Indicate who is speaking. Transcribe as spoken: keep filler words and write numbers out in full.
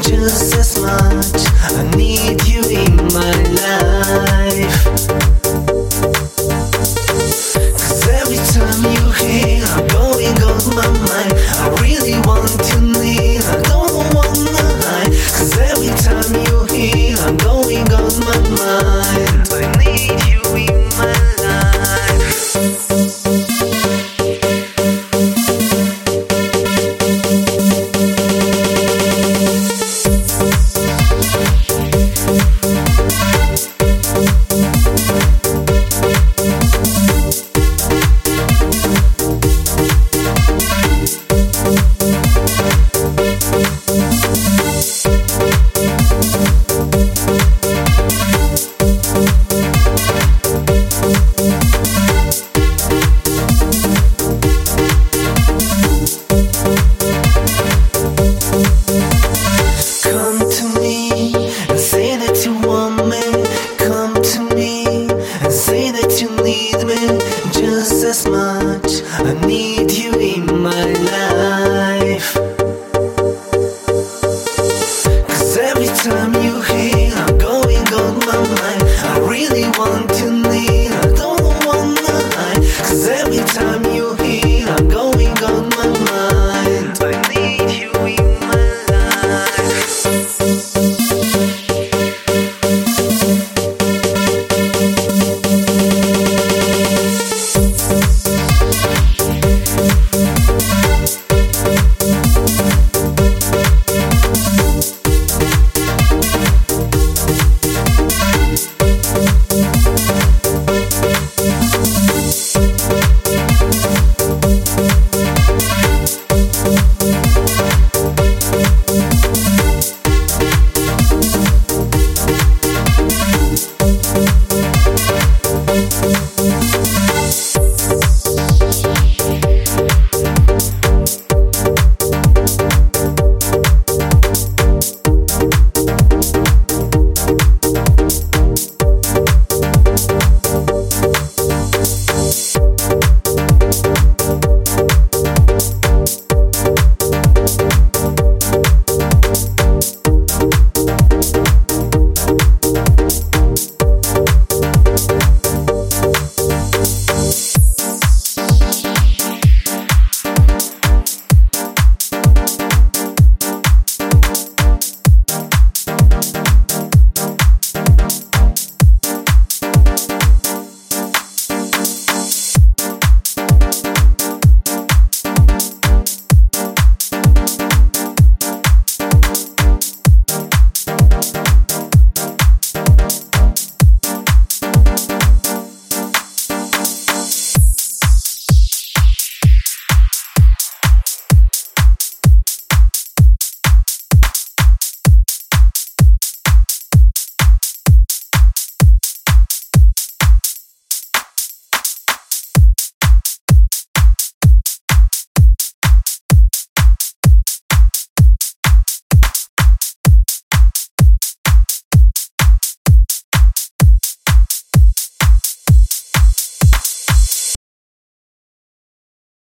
Speaker 1: just as much. I need you in my life. 'Cause every time you're here, I'm going on my mind. I really want you near, I don't wanna hide. 'Cause every time you're here, I'm going on my mind. I need you in my life. Come to me and say that you want me. Come to me and say that you need me just as much. I need you in my life. 'Cause every time